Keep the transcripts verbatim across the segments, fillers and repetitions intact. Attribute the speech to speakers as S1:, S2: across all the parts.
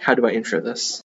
S1: How do I intro this?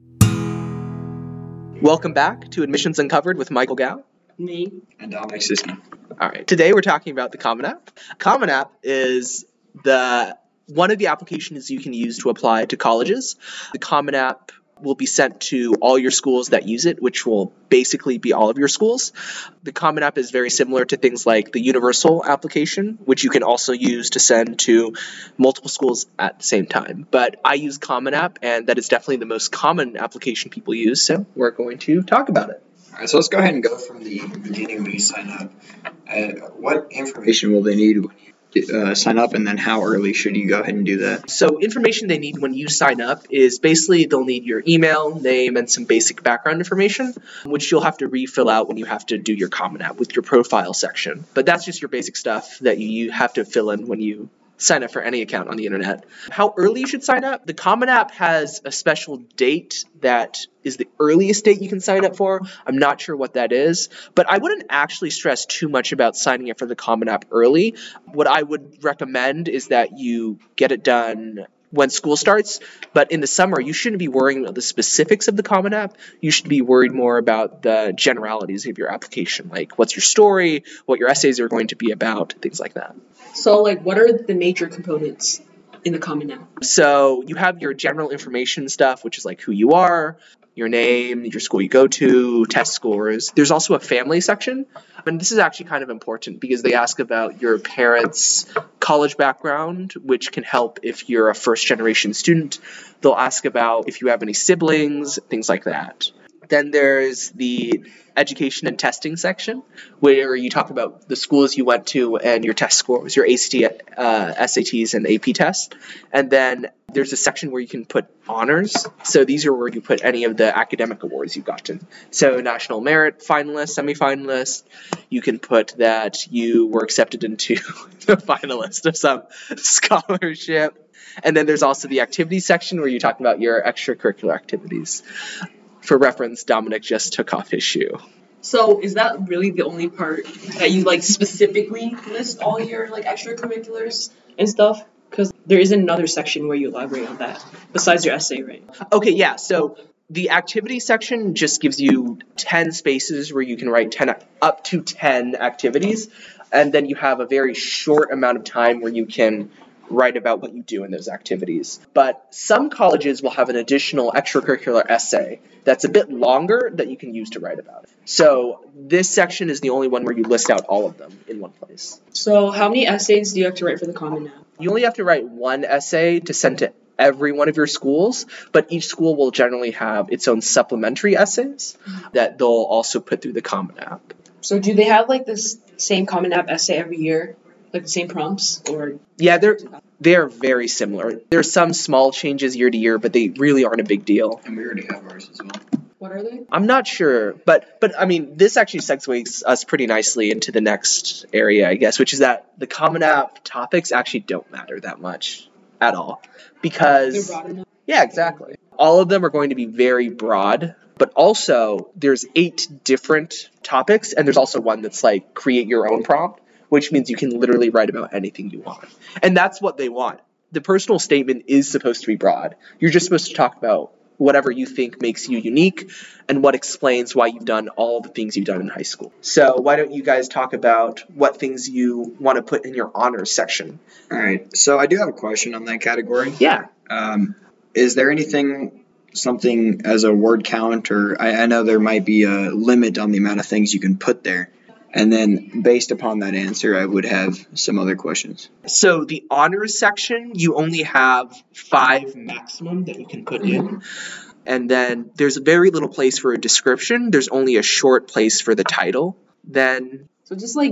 S1: Welcome back to Admissions Uncovered with Michael Gow.
S2: Me.
S3: And Dominic Sisman.
S1: All right. Today we're talking about the Common App. Common App is the one of the applications you can use to apply to colleges. The Common App will be sent to all your schools that use it, which will basically be all of your schools. The Common App is very similar to things like the Universal application, which you can also use to send to multiple schools at the same time. But I use Common App, and that is definitely the most common application people use, so we're going to talk about it.
S3: All right, so let's go ahead and go from the beginning when you sign up. Uh, what information will they need when you Uh, sign up, and then how early should you go ahead and do that?
S1: So information they need when you sign up is basically they'll need your email, name, and some basic background information, which you'll have to refill out when you have to do your Common App with your profile section. But that's just your basic stuff that you, you have to fill in when you sign up for any account on the internet. How early you should sign up? The Common App has a special date that is the earliest date you can sign up for. I'm not sure what that is, but I wouldn't actually stress too much about signing up for the Common App early. What I would recommend is that you get it done when school starts, but in the summer, you shouldn't be worrying about the specifics of the Common App. You should be worried more about the generalities of your application, like what's your story, what your essays are going to be about, things like that.
S2: So, like, what are the major components in the Common App?
S1: So you have your general information stuff, which is like who you are, your name, your school you go to, test scores. There's also a family section, and this is actually kind of important because they ask about your parents' college background, which can help if you're a first-generation student. They'll ask about if you have any siblings, things like that. Then there's the education and testing section, where you talk about the schools you went to and your test scores, your A C T, uh, S A Ts, and A P tests. And then there's a section where you can put honors. So these are where you put any of the academic awards you've gotten. So National Merit finalist, semifinalist. You can put that you were accepted into the finalist of some scholarship. And then there's also the activity section where you talk about your extracurricular activities. For reference, Dominic just took off his shoe.
S2: So is that really the only part that you like specifically list all your like extracurriculars and stuff? Because there is another section where you elaborate on that besides your essay, right?
S1: Okay, yeah. So the activity section just gives you ten spaces where you can write ten up to ten activities, and then you have a very short amount of time where you can write about what you do in those activities. But some colleges will have an additional extracurricular essay that's a bit longer that you can use to write about it. So this section is the only one where you list out all of them in one place.
S2: So how many essays do you have to write for the Common App?
S1: You only have to write one essay to send to every one of your schools, but each school will generally have its own supplementary essays that they'll also put through the Common App.
S2: So do they have like this same Common App essay every year? Like the same prompts? Or
S1: Yeah, they're they're very similar. There's some small changes year to year, but they really aren't a big deal.
S3: And we already have ours as well.
S2: What are they?
S1: I'm not sure, but but I mean, this actually segues us pretty nicely into the next area, I guess, which is that the Common App topics actually don't matter that much at all. Because,
S2: They're broad enough?
S1: Yeah, exactly. All of them are going to be very broad, but also there's eight different topics, and there's also one that's like create your own prompt, which means you can literally write about anything you want. And that's what they want. The personal statement is supposed to be broad. You're just supposed to talk about whatever you think makes you unique and what explains why you've done all the things you've done in high school. So why don't you guys talk about what things you want to put in your honors section?
S3: All right. So I do have a question on that category.
S1: Yeah.
S3: Um, is there anything, something as a word count, or I, I know there might be a limit on the amount of things you can put there. And then based upon that answer, I would have some other questions.
S1: So the honors section, you only have five maximum that you can put in. And then there's very little place for a description. There's only a short place for the title. Then
S2: So just like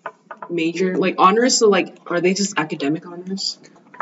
S2: major, like honors, so like are they just academic honors?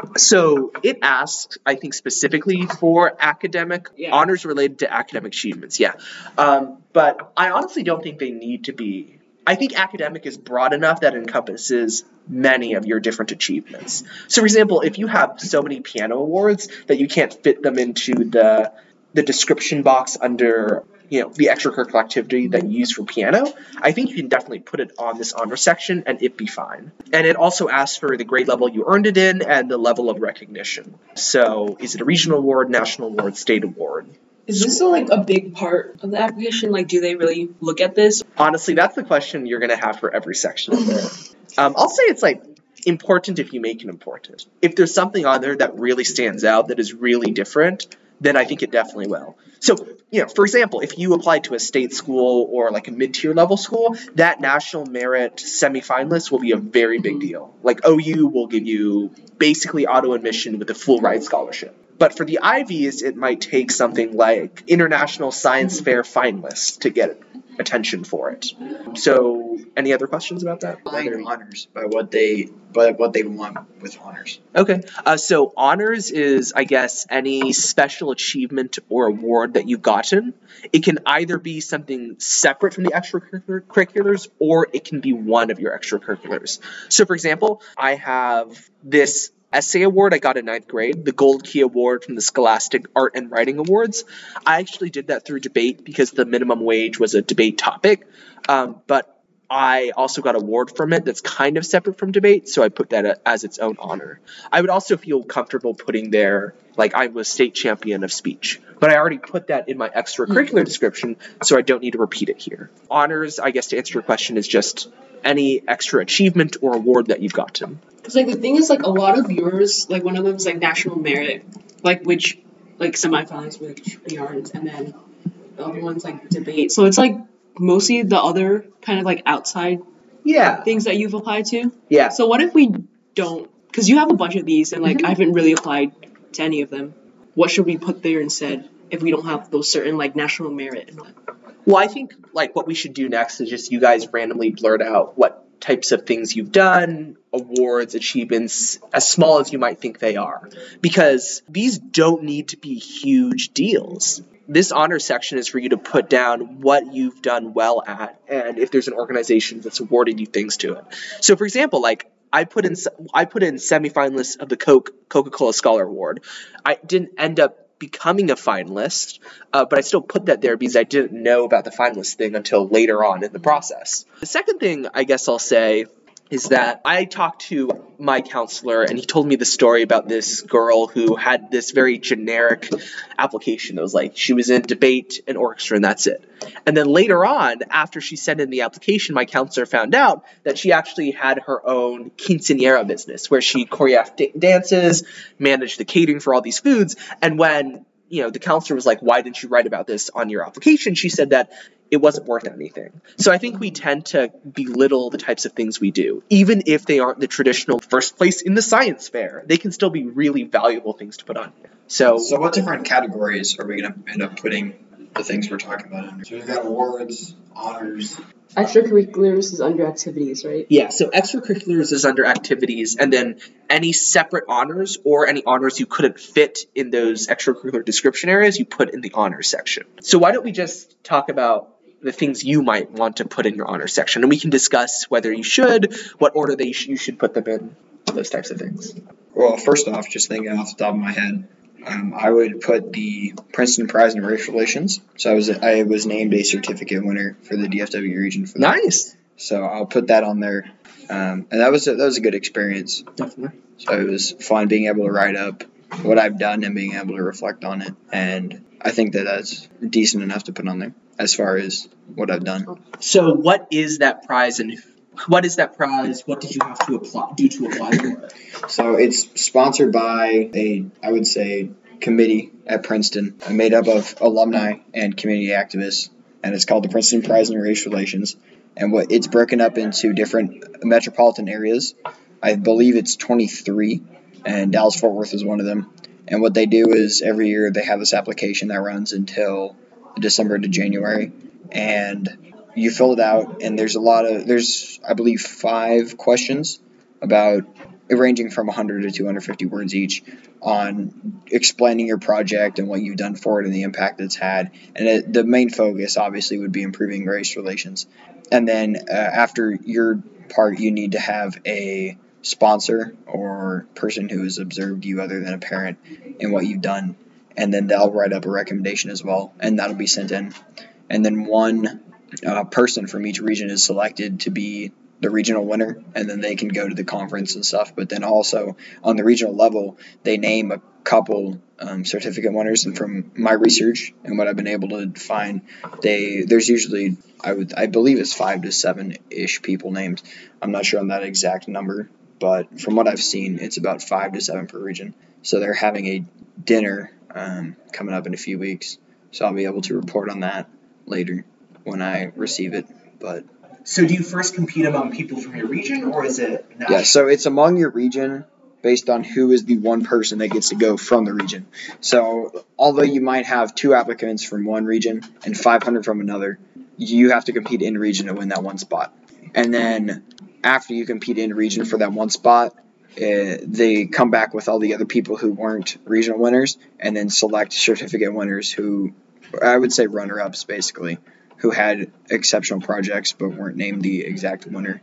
S1: So it asks, I think, specifically for academic
S2: Yeah.
S1: honors related to academic achievements. Yeah. Um, but I honestly don't think they need to be. I think academic is broad enough that it encompasses many of your different achievements. So, for example, if you have so many piano awards that you can't fit them into the the description box under you know, the extracurricular activity that you use for piano, I think you can definitely put it on this honor section and it be fine. And it also asks for the grade level you earned it in and the level of recognition. So is it a regional award, national award, state award?
S2: Is this a, like a big part of the application? Like, do they really look at this?
S1: Honestly, that's the question you're going to have for every section of it. um, I'll say it's like important if you make it important. If there's something on there that really stands out, that is really different, then I think it definitely will. So, you know, for example, if you apply to a state school or like a mid-tier level school, that national merit semifinalist will be a very big deal. Like O U will give you basically auto admission with a full ride scholarship. But for the Ivies, it might take something like International Science Fair finalist to get attention for it. So, any other questions about that?
S3: Define honors by what they by what they want with honors.
S1: Okay. Uh, so honors is, I guess, any special achievement or award that you've gotten. It can either be something separate from the extracurriculars, or it can be one of your extracurriculars. So, for example, I have this essay award I got in ninth grade, the Gold Key Award from the Scholastic Art and Writing Awards. I actually did that through debate because the minimum wage was a debate topic, um, but I also got an award from it that's kind of separate from debate, so I put that as its own honor. I would also feel comfortable putting there, like, I was state champion of speech, but I already put that in my extracurricular description, so I don't need to repeat it here. Honors, I guess to answer your question, is just any extra achievement or award that you've gotten.
S2: Because, like, the thing is, like, a lot of yours, like, one of them is, like, national merit, like, which, like, semifinals, which we aren't, and then the other one's, like, debate. So it's, like, mostly the other kind of, like, outside
S1: Yeah.
S2: things that you've applied to.
S1: Yeah.
S2: So what if we don't, because you have a bunch of these, and, like,
S1: Mhm.
S2: I haven't really applied to any of them. What should we put there instead if we don't have those certain, like, national merit and all that?
S1: Well, I think, like, what we should do next is just you guys randomly blurt out what types of things you've done, awards, achievements, as small as you might think they are. Because these don't need to be huge deals. This honor section is for you to put down what you've done well at, and if there's an organization that's awarded you things to it. So, for example, like, I put in I put in semifinalists of the Coke Coca-Cola Scholar Award. I didn't end up becoming a finalist, uh, but I still put that there because I didn't know about the finalist thing until later on in the process. The second thing I guess I'll say is that I talked to my counselor, and he told me the story about this girl who had this very generic application that was like, she was in debate and orchestra, and that's it. And then later on, after she sent in the application, my counselor found out that she actually had her own quinceañera business, where she choreographed da- dances, managed the catering for all these foods, and when, you know, the counselor was like, why didn't you write about this on your application? She said that it wasn't worth anything. So I think we tend to belittle the types of things we do. Even if they aren't the traditional first place in the science fair, they can still be really valuable things to put on here. So,
S3: So what different categories are we going to end up putting the things we're talking about under? So we've got awards, honors.
S2: Extracurriculars is under activities, right?
S1: yeah, so extracurriculars is under activities, and then any separate honors or any honors you couldn't fit in those extracurricular description areas, you put in the honors section. So why don't we just talk about the things you might want to put in your honors section, and we can discuss whether you should, what order they sh- you should put them in, those types of things.
S3: Well, first off, just thinking off the top of my head, um, I would put the Princeton Prize in Race Relations. So I was I was named a certificate winner for the D F W region for that.
S1: Nice.
S3: So I'll put that on there, um, and that was a, that was a good experience.
S1: Definitely.
S3: So it was fun being able to write up what I've done and being able to reflect on it, and I think that that's decent enough to put on there as far as what I've done.
S1: So what is that prize, and what is that prize? What did you have to apply do to apply for it?
S3: So it's sponsored by a, I would say, committee at Princeton made up of alumni and community activists, and it's called the Princeton Prize in Race Relations. And what it's broken up into different metropolitan areas. I believe it's twenty-three, and Dallas-Fort Worth is one of them. And what they do is every year they have this application that runs until December to January, and you fill it out, and there's a lot of, there's, I believe, five questions about, ranging from one hundred to two hundred fifty words each, on explaining your project and what you've done for it and the impact it's had. And it, the main focus, obviously, would be improving race relations. And then uh, after your part, you need to have a sponsor or person who has observed you other than a parent in what you've done. And then they'll write up a recommendation as well, and that'll be sent in. and then one uh, person from each region is selected to be the regional winner, and then they can go to the conference and stuff. But then also on the regional level, they name a couple um, certificate winners, and from my research and what I've been able to find, they there's usually I would I believe it's five to seven ish people named. I'm not sure on that exact number, but from what I've seen, it's about five to seven per region. So they're having a dinner um, coming up in a few weeks, so I'll be able to report on that later when I receive it. But
S1: So do you first compete among people from your region, or is it national?
S3: yeah, so it's among your region based on who is the one person that gets to go from the region. So although you might have two applicants from one region and five hundred from another, you have to compete in region to win that one spot. And then after you compete in region for that one spot, uh, they come back with all the other people who weren't regional winners and then select certificate winners who, I would say runner-ups basically, who had exceptional projects but weren't named the exact winner.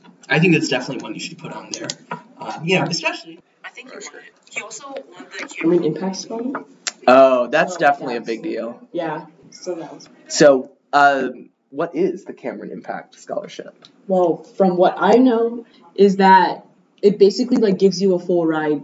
S1: I think that's definitely one you should put on there. Um, you know, especially.
S2: I think you won it. He also won the Cameron Impact Scholar.
S1: Oh, that's
S2: Oh,
S1: definitely a
S2: yes.
S1: big deal.
S2: Yeah, so that was.
S1: So, um, what is the Cameron Impact Scholarship?
S2: Well, from what I know, is that it basically like gives you a full ride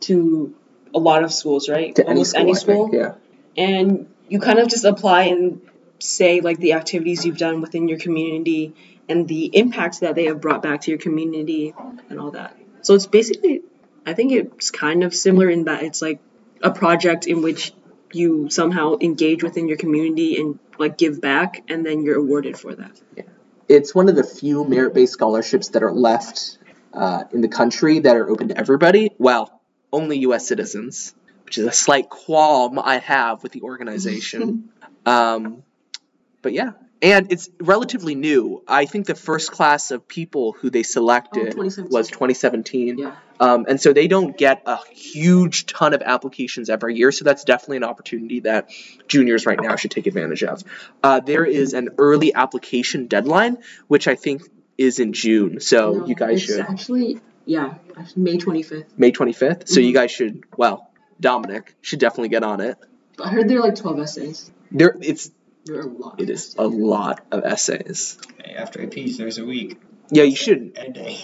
S2: to a lot of schools, right?
S1: To any
S2: Almost
S1: school,
S2: any
S1: I
S2: school.
S1: think, yeah.
S2: And you kind of just apply and say like the activities you've done within your community and the impacts that they have brought back to your community and all that. So it's basically, I think it's kind of similar in that it's like a project in which you somehow engage within your community and like give back, and then you're awarded for that.
S1: It's one of the few merit-based scholarships that are left uh, in the country that are open to everybody. Well, only U S citizens, which is a slight qualm I have with the organization. um, but yeah, and it's relatively new. I think the first class of people who they selected
S2: Oh, twenty seventeen.
S1: was twenty seventeen.
S2: Yeah.
S1: Um, and so they don't get a huge ton of applications every year, so that's definitely an opportunity that juniors right now should take advantage of. Uh, there is an early application deadline, which I think is in June, so
S2: No,
S1: you guys
S2: it's
S1: should.
S2: actually, yeah, May twenty-fifth.
S1: May twenty-fifth, so
S2: Mhm.
S1: you guys should, well, Dominic should definitely get on it.
S2: I heard there are like twelve essays.
S1: There, it's
S2: There are a lot.
S1: it is a lot of essays.
S3: Hey, after a piece, there's a week.
S1: Yeah, you should,
S3: A day.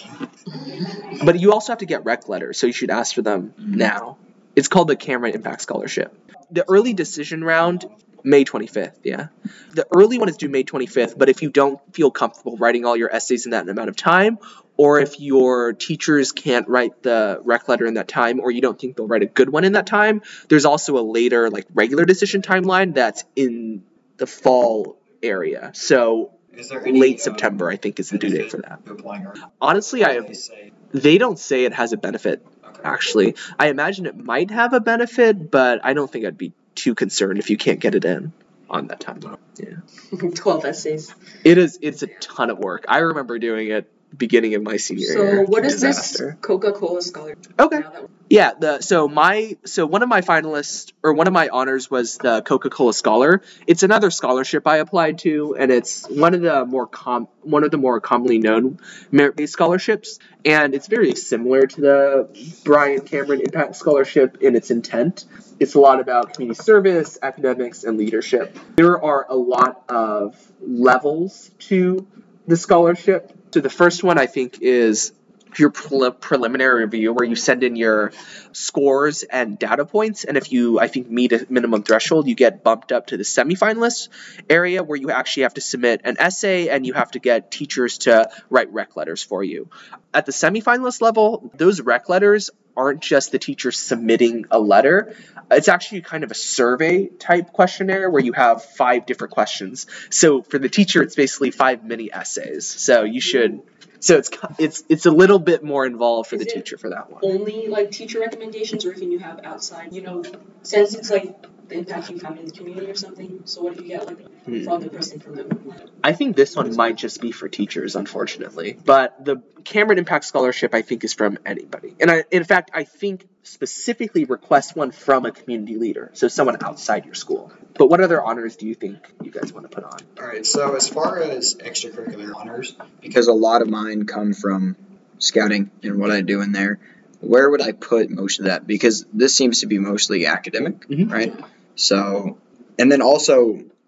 S1: but you also have to get rec letters, so you should ask for them now. It's called the Cameron Impact Scholarship. The early decision round, May twenty-fifth, yeah. The early one is due May twenty-fifth, but if you don't feel comfortable writing all your essays in that amount of time, or if your teachers can't write the rec letter in that time, or you don't think they'll write a good one in that time, there's also a later, like, regular decision timeline that's in the fall area. So
S3: Is there
S1: late September, I think, is the due date for that.
S3: Applying or
S1: Honestly, I have,
S3: say
S1: they don't say it has a benefit, actually. I imagine it might have a benefit, but I don't think I'd be too concerned if you can't get it in on that time. Yeah.
S2: twelve essays.
S1: It is, it's a ton of work. I remember doing it beginning of my senior
S2: So
S1: year.
S2: what is
S1: Disaster.
S2: this Coca-Cola scholarship?
S1: Okay.
S2: Now that-
S1: Yeah, the so my so one of my finalists or one of my honors was the Coca-Cola Scholar. It's another scholarship I applied to, and it's one of the more com one of the more commonly known merit-based scholarships, and it's very similar to the Brian Cameron Impact Scholarship in its intent. It's a lot about community service, academics, and leadership. There are a lot of levels to the scholarship. So the first one I think is your pre- preliminary review, where you send in your scores and data points, and if you, I think, meet a minimum threshold, you get bumped up to the semifinalist area, where you actually have to submit an essay and you have to get teachers to write rec letters for you. At the semifinalist level, those rec letters aren't just the teacher submitting a letter. It's actually kind of a survey type questionnaire where you have five different questions. So for the teacher, it's basically five mini essays. So you should, so it's it's it's a little bit more involved for
S2: Is
S1: the
S2: it
S1: teacher for that one.
S2: Only like teacher recommendations, or can you have outside, you know, since it's like the impact you found in the community or something? So what if you get like
S1: Hmm.
S2: from the person from the
S1: I think this one might just be for teachers, unfortunately. But the Cameron Impact Scholarship, I think, is from anybody. And I, in fact, I think specifically request one from a community leader, so someone outside your school. But what other honors do you think you guys want to put on?
S3: All right, so as far as extracurricular honors, because a lot of mine come from scouting and what I do in there, where would I put most of that? Because this seems to be mostly academic,
S1: Mhm.
S3: right? So, and then also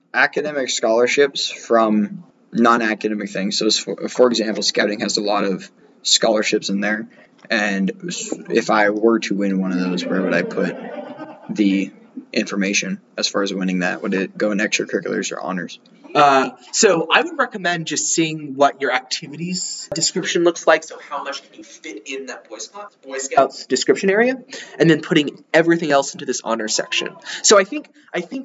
S3: academic scholarships from non-academic things. So, for, for example, scouting has a lot of scholarships in there. And if I were to win one of those, where would I put the information as far as winning that? Would it go in extracurriculars or honors?
S1: Uh, so I would recommend just seeing what your activities description looks like. So how much can you fit in that Boy Scouts, Boy Scouts description area, and then putting everything else into this honor section. So I think I think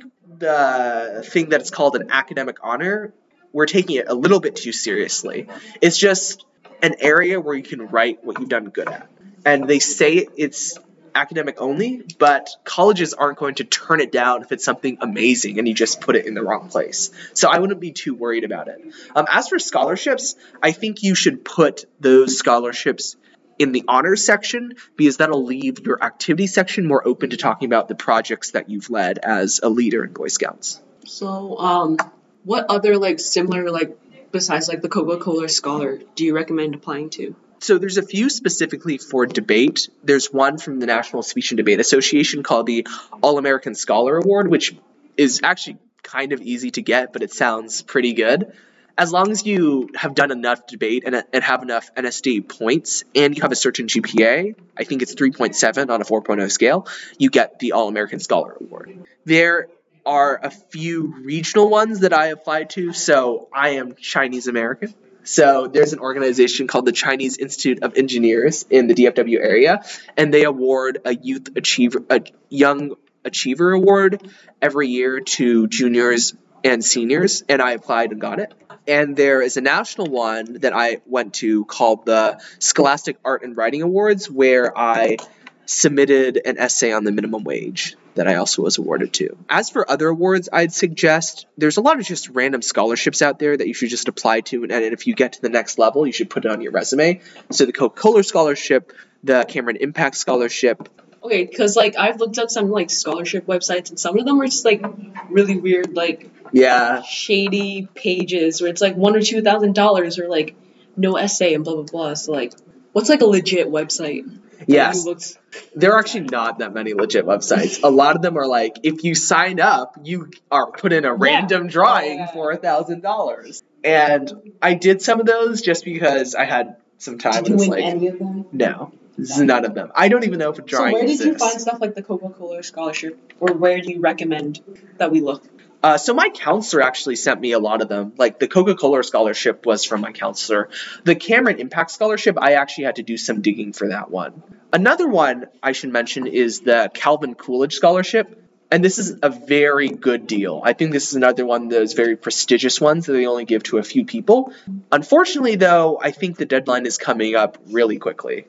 S1: the thing that it's called an academic honor, we're taking it a little bit too seriously. It's just an area where you can write what you've done good at, and they say it's academic only, but colleges aren't going to turn it down if it's something amazing and you just put it in the wrong place. So I wouldn't be too worried about it. Um, as for scholarships, I think you should put those scholarships in the honors section because that'll leave your activity section more open to talking about the projects that you've led as a leader in Boy Scouts.
S2: So, um, what other like similar like besides like the Coca-Cola Scholar do you recommend applying to?
S1: So there's a few specifically for debate. There's one from the National Speech and Debate Association called the All-American Scholar Award, which is actually kind of easy to get, but it sounds pretty good. As long as you have done enough debate and, and have enough N S D A points and you have a certain G P A, I think it's three point seven on a four point oh scale, you get the All-American Scholar Award. There are a few regional ones that I applied to, so I am Chinese American. So there's an organization called the Chinese Institute of Engineers in the D F W area, and they award a youth achiever, a young achiever award every year to juniors and seniors, and I applied and got it. And there is a national one that I went to called the Scholastic Art and Writing Awards, where I submitted an essay on the minimum wage that I also was awarded to. As for other awards, I'd suggest there's a lot of just random scholarships out there that you should just apply to, and, and if you get to the next level, you should put it on your resume. So the Coca-Cola Scholarship, the Cameron Impact Scholarship.
S2: Okay, because like I've looked up some like scholarship websites, and some of them are just like really weird, like
S1: Yeah.
S2: shady pages where it's like one or two thousand dollars or like no essay and blah blah blah. So like, what's like a legit website?
S1: Yes.
S2: Who looks-
S1: There are actually not that many legit websites. A lot of them are like, if you sign up, you are put in a random drawing
S2: Yeah.
S1: for a thousand dollars. And I did some of those just because I had some time.
S2: Did you
S1: and it's
S2: win
S1: like,
S2: any of them?
S1: no, this is none of them. I don't even know if a
S2: So
S1: drawing
S2: where did
S1: exists.
S2: you find stuff like the Coca-Cola Scholarship, or where do you recommend that we look?
S1: Uh, so my counselor actually sent me a lot of them. Like the Coca-Cola Scholarship was from my counselor. The Cameron Impact Scholarship, I actually had to do some digging for that one. Another one I should mention is the Calvin Coolidge Scholarship. And this is a very good deal. I think this is another one of those very prestigious ones that they only give to a few people. Unfortunately, though, I think the deadline is coming up really quickly.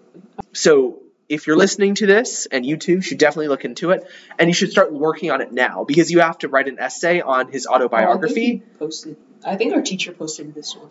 S1: So if you're listening to this, and you too should definitely look into it, and you should start working on it now, because you have to write an essay on his autobiography.
S2: Oh, I think he posted. I think our teacher posted this one.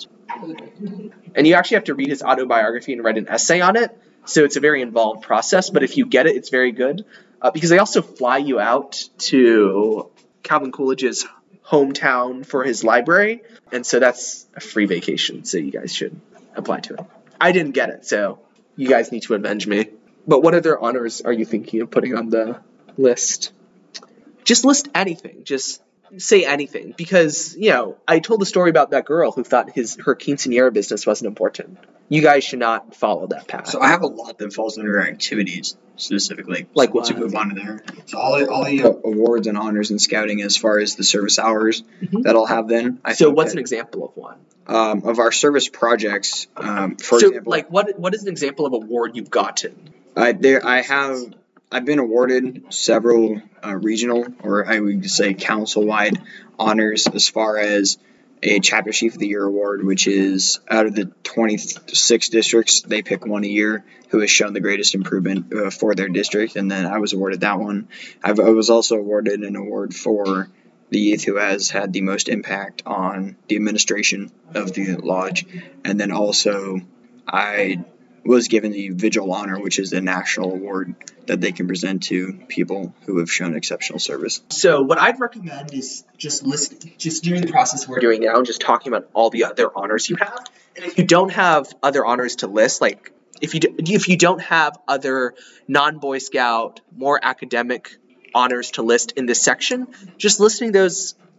S1: And you actually have to read his autobiography and write an essay on it. So it's a very involved process, but if you get it, it's very good. Uh, because they also fly you out to Calvin Coolidge's hometown for his library. And so that's a free vacation, so you guys should apply to it. I didn't get it, so you guys need to avenge me. But what other honors are you thinking of putting on the list? Just list anything. Just say anything. Because, you know, I told the story about that girl who thought his her quinceanera business wasn't important. You guys should not follow that path.
S3: So I have a lot that falls under activities specifically.
S1: Like
S3: So
S1: what?
S3: to move on to there. So all the, all the uh, awards and honors in scouting as far as the service hours
S1: Mhm.
S3: that I'll have then. I
S1: So
S3: think
S1: what's
S3: that,
S1: an example of one?
S3: um, of our service projects, um, for
S1: so,
S3: example,
S1: like, what what is an example of a award you've gotten?
S3: I there I have I've been awarded several uh, regional, or I would say council-wide honors as far as a Chapter Chief of the Year award, which is out of the twenty-six districts, they pick one a year who has shown the greatest improvement uh, for their district, and then I was awarded that one. I've, I was also awarded an award for the youth who has had the most impact on the administration of the lodge, and then also I was given the Vigil Honor, which is a national award that they can present to people who have shown exceptional service.
S1: So what I'd recommend is just listen, just during the process we're doing now, just talking about all the other honors you have. And if you don't have other honors to list, like if you do, if you don't have other non-Boy Scout, more academic honors to list in this section, just listing those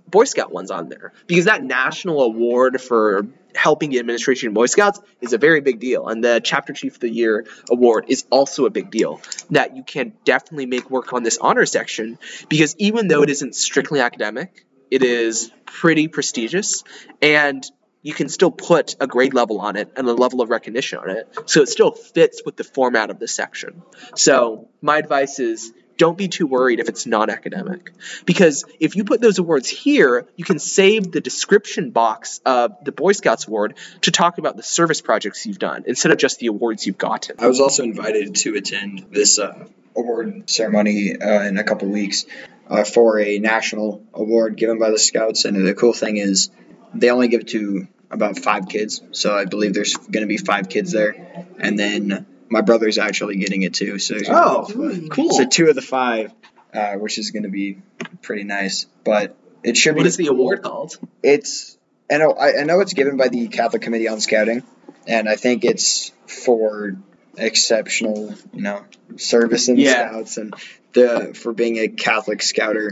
S1: Boy Scout ones on there, because that national award for helping the administration of Boy Scouts is a very big deal, and the Chapter Chief of the Year award is also a big deal, that you can definitely make work on this honor section, because even though it isn't strictly academic, it is pretty prestigious, and you can still put a grade level on it and a level of recognition on it, so it still fits with the format of the section. So my advice is, don't be too worried if it's non-academic, because if you put those awards here, you can save the description box of the Boy Scouts award to talk about the service projects you've done instead of just the awards you've gotten.
S3: I was also invited to attend this uh, award ceremony uh, in a couple weeks uh, for a national award given by the Scouts, and the cool thing is they only give it to about five kids, so I believe there's going to be five kids there, and then my brother's actually getting it too. So
S1: oh, cool.
S3: So two of the five, uh, which is going to be pretty nice. But it should be.
S1: What is the award called?
S3: It's I know I, I know it's given by the Catholic Committee on Scouting, and I think it's for exceptional, you know, service in the
S1: Yeah.
S3: Scouts and the for being a Catholic Scouter,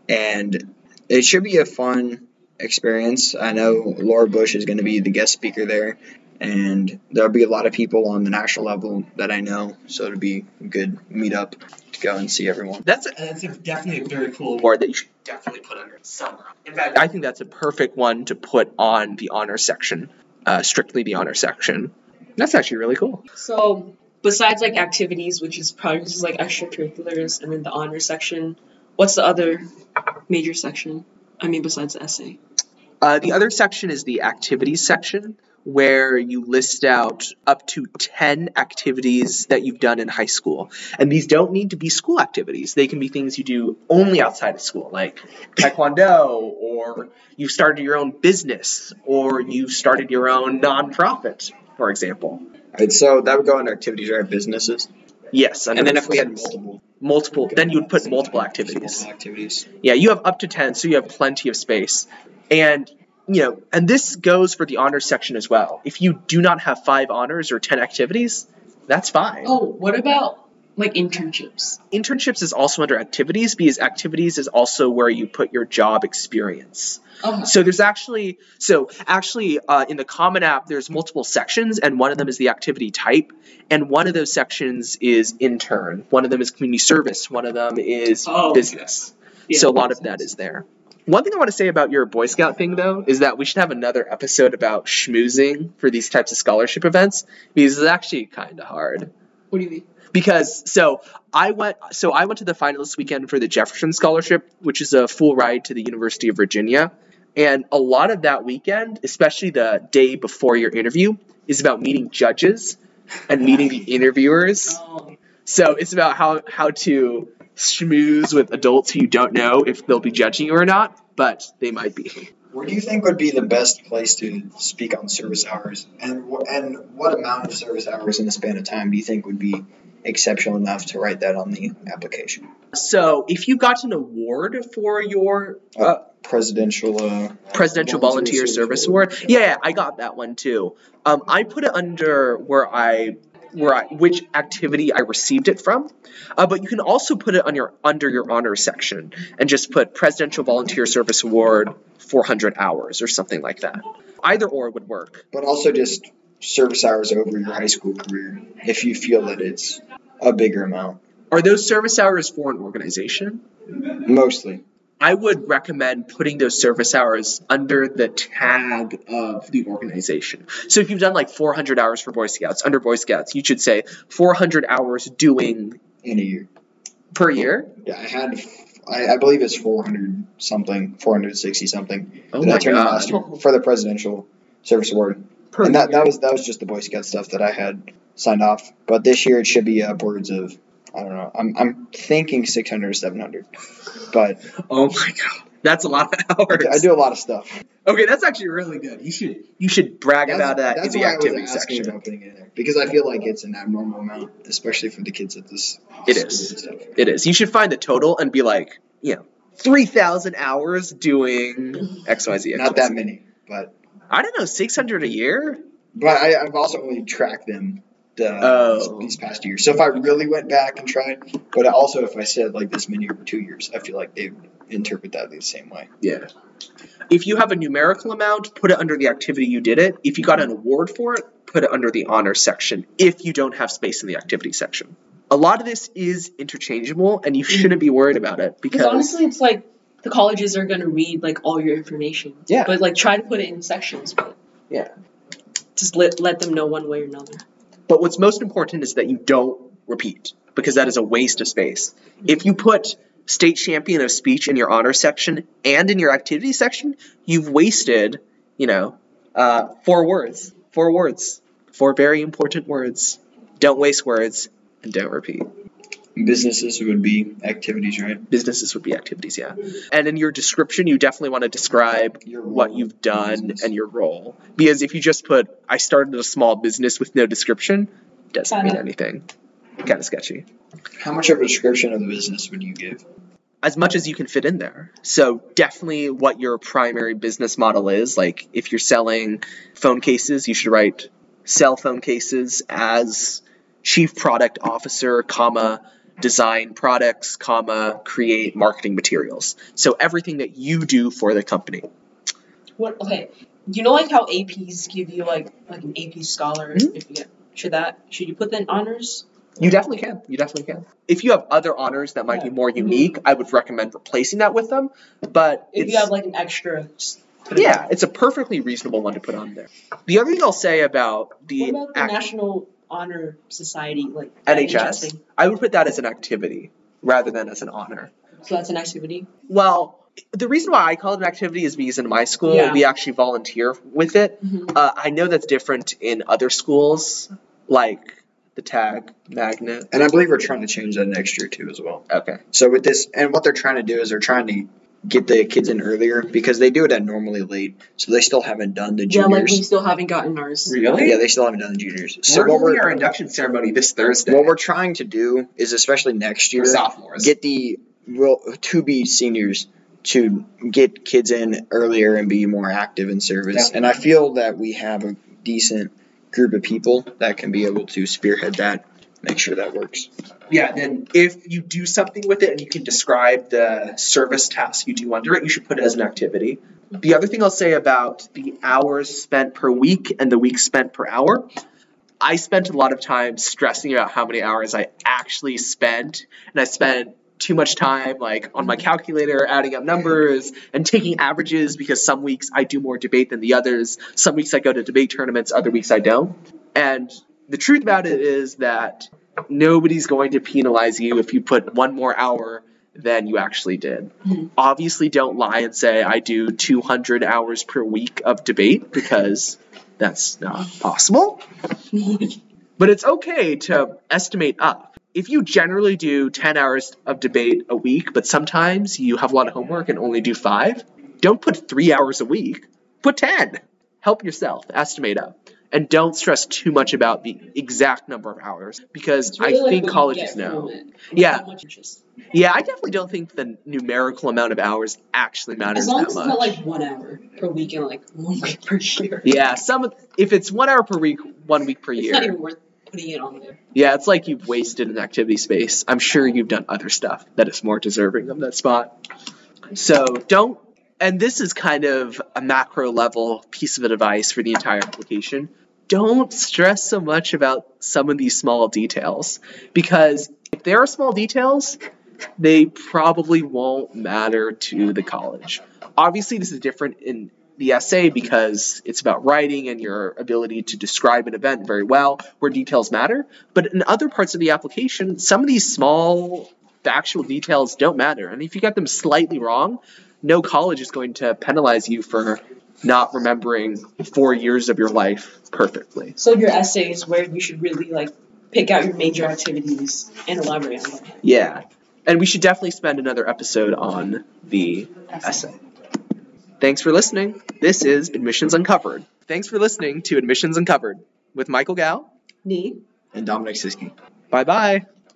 S3: and it should be a fun experience. I know Laura Bush is going to be the guest speaker there. And there'll be a lot of people on the national level that I know, so it'll be a good meetup to go and see everyone.
S1: That's, a, that's a definitely a very cool award that you should definitely put under summer. In fact, I think that's a perfect one to put on the honor section, uh, strictly the honor section. That's actually really cool.
S2: So besides like activities, which is probably just like extracurriculars, and then the honor section, what's the other major section? I mean, besides the essay.
S1: Uh, the other section is the activities section, where you list out up to ten activities that you've done in high school. And these don't need to be school activities. They can be things you do only outside of school, like taekwondo, or you started your own business, or you started your own nonprofit, for example.
S3: All right, so that would go under activities, right? Businesses.
S1: Yes.
S3: And then if we had multiple.
S1: Multiple, then you would put multiple activities.
S3: Multiple activities.
S1: Yeah, you have up to ten, so you have plenty of space. And you know, and this goes for the honors section as well. If you do not have five honors or ten activities, that's fine.
S2: Oh, what about like internships?
S1: Internships is also under activities, because activities is also where you put your job experience.
S2: Oh.
S1: So there's actually, so actually uh, in the Common App, there's multiple sections, and one of them is the activity type, and one of those sections is intern. One of them is community service. One of them is
S2: Oh,
S1: business.
S2: Yeah,
S1: So a
S2: that
S1: lot
S2: makes
S1: of that
S2: sense.
S1: is there. One thing I want to say about your Boy Scout thing, though, is that we should have another episode about schmoozing for these types of scholarship events, because it's actually kind of hard.
S2: What do you mean?
S1: Because so I went so I went to the finalist weekend for the Jefferson Scholarship, which is a full ride to the University of Virginia, and a lot of that weekend, especially the day before your interview, is about meeting judges and meeting the interviewers.
S2: Oh.
S1: So it's about how how to schmooze with adults who you don't know if they'll be judging you or not, but they might be.
S3: Where do you think would be the best place to speak on service hours, and wh- and what amount of service hours in the span of time do you think would be exceptional enough to write that on the application?
S1: So if you got an award for your uh,
S3: Presidential uh,
S1: Presidential Volunteer Service Award, yeah, yeah, I got that one too. Um, I put it under where I where I, which activity I received it from, uh, but you can also put it on your under your honors section and just put Presidential Volunteer Service Award four hundred hours or something like that. Either or would work.
S3: But also just service hours over your high school career, if you feel that it's a bigger amount.
S1: Are those service hours for an organization?
S3: Mostly.
S1: I would recommend putting those service hours under the tag of the organization. So if you've done like four hundred hours for Boy Scouts, under Boy Scouts, you should say four hundred hours doing
S3: In a year.
S1: per year.
S3: Yeah, I had, I, I believe it's four hundred something, four hundred sixty something.
S1: Oh
S3: that
S1: my
S3: I turned in
S1: God.
S3: last year for the Presidential Service Award.
S1: Per
S3: and that,
S1: year.
S3: that was that was just the Boy Scout stuff that I had signed off. But this year it should be upwards of, I don't know, I'm I'm thinking six hundred or seven hundred. But
S1: Oh my God. That's a lot of hours.
S3: I do a lot of stuff.
S1: Okay, that's actually really good. You should you should brag
S3: That's,
S1: about that in
S3: that's
S1: the
S3: why
S1: activity
S3: I was asking
S1: section.
S3: about putting it in there. Because I feel like it's an abnormal amount, especially for the kids at this
S1: It
S3: school
S1: is.
S3: and stuff.
S1: It is. You should find the total and be like, you know, three thousand hours doing X Y Z. X,
S3: Not
S1: Y,
S3: that
S1: Z.
S3: many, but
S1: I don't know, six hundred a year?
S3: but I, I've also only tracked them the,
S1: Oh.
S3: these past years. So if I really went back and tried, but also if I said like this many over two years, I feel like they would interpret that the same way.
S1: Yeah. If you have a numerical amount, put it under the activity you did it. If you got an award for it, put it under the honor section if you don't have space in the activity section. A lot of this is interchangeable, and you shouldn't be worried about it because
S2: Because honestly, it's like the colleges are gonna read like all your information.
S1: Yeah.
S2: But like try to put it in sections. But
S1: Yeah.
S2: Just let let them know one way or another.
S1: But what's most important is that you don't repeat, because that is a waste of space. If you put state champion of speech in your honor section and in your activity section, you've wasted, you know, uh, four words. Four words. Four very important words. Don't waste words and don't repeat.
S3: Businesses would be activities, right?
S1: Businesses would be activities, yeah. And in your description, you definitely want to describe
S3: Your role
S1: what you've
S3: in
S1: done
S3: business.
S1: and your role. Because if you just put, I started a small business with no description, doesn't mean
S2: Kinda.
S1: anything. Kind of sketchy.
S3: How much of a description of the business would you give?
S1: As much as you can fit in there. So definitely what your primary business model is. Like if you're selling phone cases, you should write sell phone cases as chief product officer, comma, design products, comma, create marketing materials. So everything that you do for the company.
S2: What? Okay. You know, like how A Ps give you like like an A P scholar.
S1: Mhm.
S2: If you get should that should you put that in honors?
S1: You definitely can. You definitely can. If you have other honors that might
S2: Yeah.
S1: be more
S2: Mhm.
S1: unique, I would recommend replacing that with them. But
S2: If
S1: it's,
S2: you have like an extra. Just put it
S1: yeah,
S2: in.
S1: it's a perfectly reasonable one to put on there. The other thing I'll say about the
S2: What about the
S1: act-
S2: National Honor Society, like
S1: N H S,
S2: thing?
S1: I would put that as an activity rather than as an honor.
S2: So that's an activity.
S1: Well, the reason why I call it an activity is because in my school,
S2: Yeah.
S1: we actually volunteer with it.
S2: Mhm.
S1: Uh, I know that's different in other schools, like the tag magnet.
S3: And I believe we're trying to change that next year too as well.
S1: Okay.
S3: So with this, and what they're trying to do is they're trying to get the kids in earlier because they do it at normally late, so they still haven't done the
S2: Yeah, like we
S3: juniors.
S2: still haven't gotten ours.
S1: Really?
S3: Yeah, they still haven't done the juniors. So
S1: We're
S3: what
S1: holding
S3: we're
S1: our induction ceremony this Thursday.
S3: what we're trying to do is, especially next year,
S1: For sophomores.
S3: get the well to be seniors to get kids in earlier and be more active in service.
S1: Definitely.
S3: And I feel that we have a decent group of people that can be able to spearhead that, make sure that works.
S1: Yeah, then if you do something with it and you can describe the service task you do under it, you should put it as an activity. The other thing I'll say about the hours spent per week and the weeks spent per hour, I spent a lot of time stressing about how many hours I actually spent, and I spent too much time like on my calculator adding up numbers and taking averages because some weeks I do more debate than the others. Some weeks I go to debate tournaments, other weeks I don't. And the truth about it is that nobody's going to penalize you if you put one more hour than you actually did.
S2: Mhm.
S1: Obviously, don't lie and say I do two hundred hours per week of debate because that's not possible. But it's okay to estimate up. If you generally do ten hours of debate a week, but sometimes you have a lot of homework and only do five, don't put three hours a week. Put ten. Help yourself. Estimate up. And don't stress too much about the exact number of hours because
S2: It's really
S1: I
S2: like
S1: think
S2: what you
S1: colleges
S2: get
S1: know.
S2: from it.
S1: Yeah.
S2: How much interest.
S1: Yeah, I definitely don't think the numerical amount of hours actually matters
S2: As long
S1: that
S2: as
S1: much.
S2: it's not like one hour per week and like one week per year.
S1: Yeah, some if it's one hour per week, one week per
S2: It's
S1: year.
S2: not even worth putting it on there.
S1: Yeah, it's like you've wasted an activity space. I'm sure you've done other stuff that is more deserving of that spot. So don't, and this is kind of a macro level piece of advice for the entire application. Don't stress so much about some of these small details because if there are small details, they probably won't matter to the college. Obviously, this is different in the essay because it's about writing and your ability to describe an event very well where details matter. But in other parts of the application, some of these small factual details don't matter. And if you got them slightly wrong, no college is going to penalize you for not remembering four years of your life perfectly.
S2: So your essay is where you should really like pick out your major activities and elaborate on them.
S1: Yeah. And we should definitely spend another episode on the essay. Thanks for listening. This is Admissions Uncovered. Thanks for listening to Admissions Uncovered with Michael Gao.
S2: Neat.
S3: And Dominic Siski.
S1: Bye-bye.